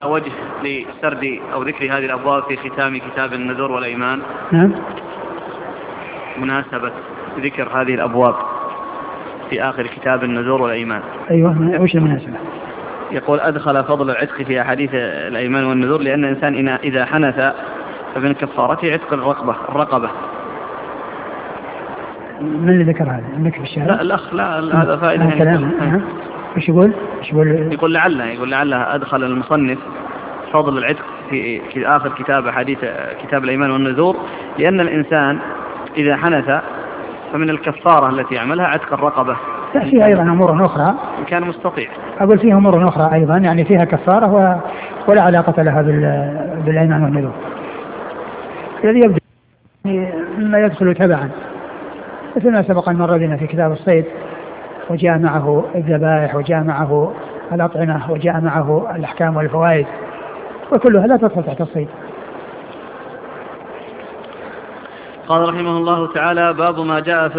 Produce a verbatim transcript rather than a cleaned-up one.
وجه لسرد أو ذكر هذه الأبواب في ختام كتاب النذور والأيمان. نعم. مناسبة ذكر هذه الأبواب في آخر كتاب النذور والأيمان. أيوة، وش المناسبة؟ يقول أدخل فضل العتق في أحاديث الأيمان والنذور لأن الإنسان إذا حنث فمن كفارته عتق الرقبة الرقبة. من اللي ذكر هذا؟ عندك في الشارع؟ لا الأخ لا هذا فائدة. آه كلام. آه. وش يقول؟ وش يقول؟ يقول لعله يقول لعله أدخل المصنف فضل العتق في آخر كتاب حديث كتاب الأيمان والنذور لأن الإنسان إذا حنث فمن الكفارة التي يعملها عتق الرقبة. فيها أيضا أمور أخرى إن كان مستطيع. أقول فيها أمور أخرى أيضا يعني فيها كفارة و... ولا علاقة لها بال... بالأيمان والنذور. الذي يبدو ما يدخل تبعا مثل ما سبق أن مر بنا في كتاب الصيد وجاء معه الذبائح وجاء معه الأطعمة وجاء معه الأحكام والفوائد وكلها لا تدخل تحت الصيد. قال رحمه الله تعالى: باب ما جاء في